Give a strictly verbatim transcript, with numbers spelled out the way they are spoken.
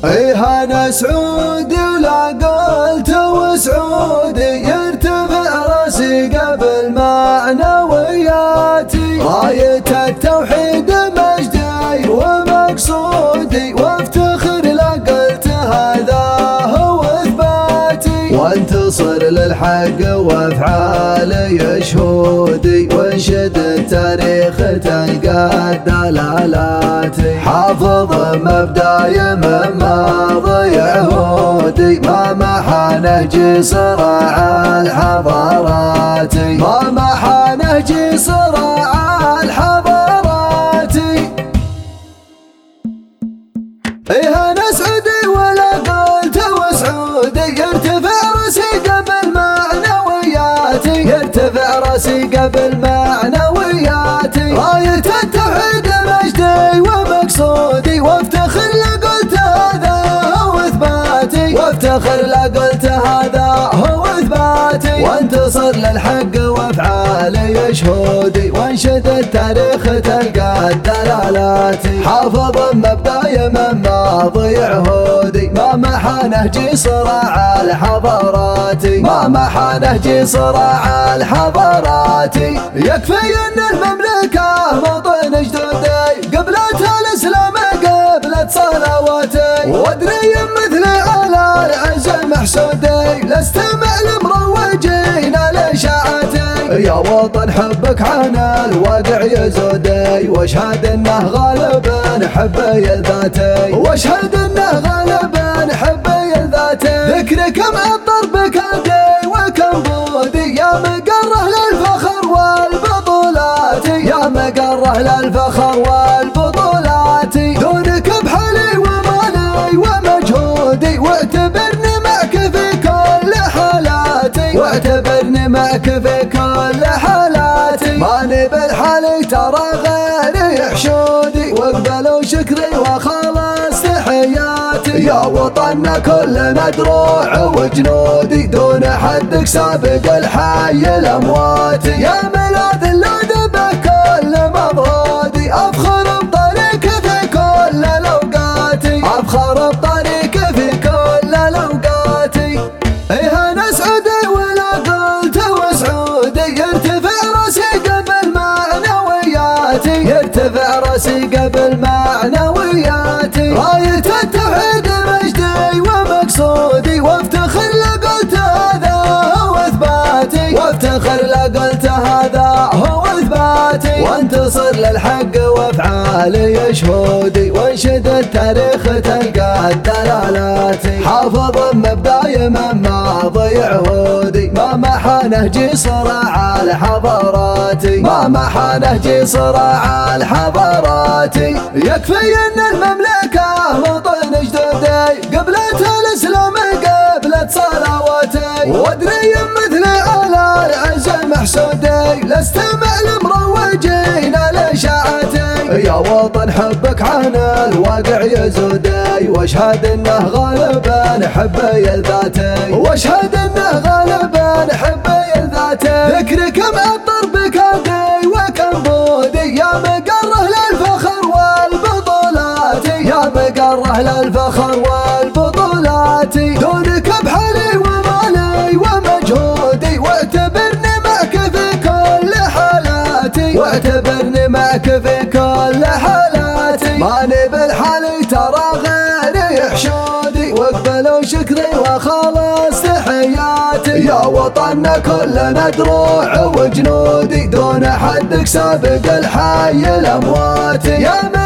ايه انا سعودي ولا قلت وسعودي، يرتفع راسي قبل معنوياتي، راية التوحيد مجدي ومقصودي، وافتخر لا قلت هذا هو اثباتي، وانتصر للحق وافعالي شهودي، وانشد التاريخ تلقى دلالاتي، حافظ مبداي من ماضي عهودي، ما محى نهجي صراع الحضارات، ما محى نهجي صراع الحضارات. ايه انا سعودي ولا قلت وسعودي، يرتفع راسي قبل معنوياتي، يرتفع راسي قبل معنوياتي، راية التوحيد مجدي ومقصودي، وافتخر لا قلت هذا هو اثباتي، وافتخر لا قلت هذا هو اثباتي، وانتصر للحق وافعالي شهودي، وانشد التاريخ تلقى الدلالات، حافظ مبداي من ماضي عهودي، ما محى نهجي صراع الحضارات، ما محى نهجي صراع الحضارات. يكفي ان المملكة موطن جدودي، قبلتها الاسلام قبلت صلواتي، وادري مثل على العز محسودي، لست معلم روجين الاشاعتي، يا وطن حبك عن الواقع يزودي، واشهد انه غالب حبي ذاتي، واشهد انه غالب حبي ذاتي، ذكرك معطر بكادي وكنبودي، يا مقره للفخر والبطولات، يا مقره للفخر والبطولات، دونك بحالي ومالي ومجهودي، واعتبرني معك في كل حالاتي، واعتبرني معك في كل حالاتي، ماني بالحالي ترى غيري حشودي، واقبلوا شكري وخلص تحياتي، يا وطننا كلنا دروع وجنودي، دون حدك سابق الحي الاموات، يا ملاذ اللذ بكل مضودي، افخر بطريق في كل الاوقات، افخر بطريق في كل الاوقات. ايه انا سعودي ولا قلت وسعودي، يرتفع راسي قبل معنوياتي، يرتفع راسي قبل معنوياتي، راية التوحيد مجدي ومقصودي، وافتخر لا قلت هذا هو اثباتي، وافتخر لا قلت هذا هو اثباتي، وانتصر للحق وافعالي شهودي، وانشد التاريخ تلقى الدلالات، حافظ مبداي من ماضي عهودي، ما محى نهجي صراع الحضارات، ما محى نهجي صراع الحضارات. يكفي ان المملكة موطن جدودي، قبلتها الاسلام قبلت صلواتي، وادري مثل على العز محسودي، لست معلم روجين الاشاعتي، يا وطن حبك عن الواقع يزودي، واشهد انه غالبا حبي ذاتي، واشهد انه غالبا حبي ذاتي، ذكرك معطر بكادي وكنبودي، يا مقره للفخر والبطولات، يا مقره للفخر والبطولات، دونك بحالي ومالي ومجهودي، واعتبرني معك في كل حالاتي، واعتبرني معك في كل حالاتي، ماني بالحالي ترى غيري حشودي، واقبلوا شكري وخلص تحياتي، يا وطننا كلنا دروع وجنودي، دون حدك سابق الحي الاموات، يا